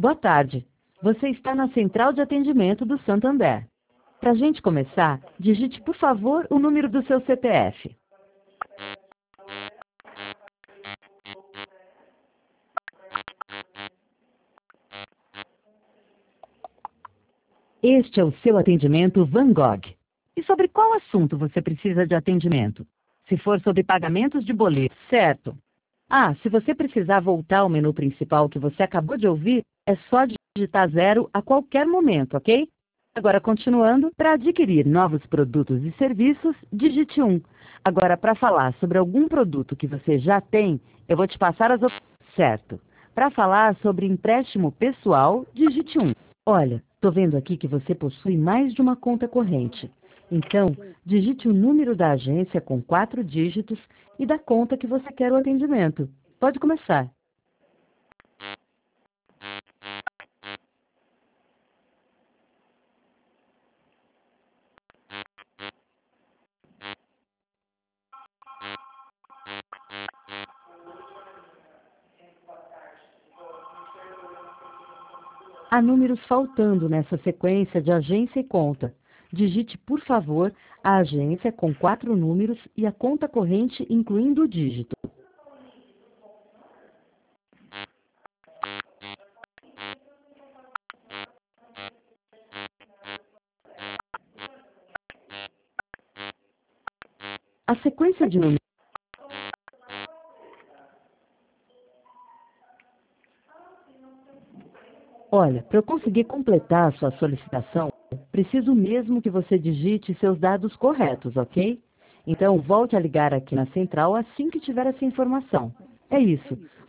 Boa tarde. Você está na central de atendimento do Santander. Para a gente começar, digite, por favor, o número do seu CPF. Este é o seu atendimento Van Gogh. E sobre qual assunto você precisa de atendimento? Se for sobre pagamentos de boleto, certo. Ah, se você precisar voltar ao menu principal que você acabou de ouvir, é só digitar 0 a qualquer momento, ok? Agora, continuando, para adquirir novos produtos e serviços, digite 1. Agora, para falar sobre algum produto que você já tem, eu vou te passar as opções. Certo. Para falar sobre empréstimo pessoal, digite 1. Olha, estou vendo aqui que você possui mais de uma conta corrente. Então, digite o número da agência com 4 dígitos e da conta que você quer o atendimento. Pode começar. Há números faltando nessa sequência de agência e conta. Digite, por favor, a agência com 4 números e a conta corrente incluindo o dígito. A sequência de números. Olha, para eu conseguir completar a sua solicitação, preciso mesmo que você digite seus dados corretos, ok? Então, volte a ligar aqui na central assim que tiver essa informação. É isso.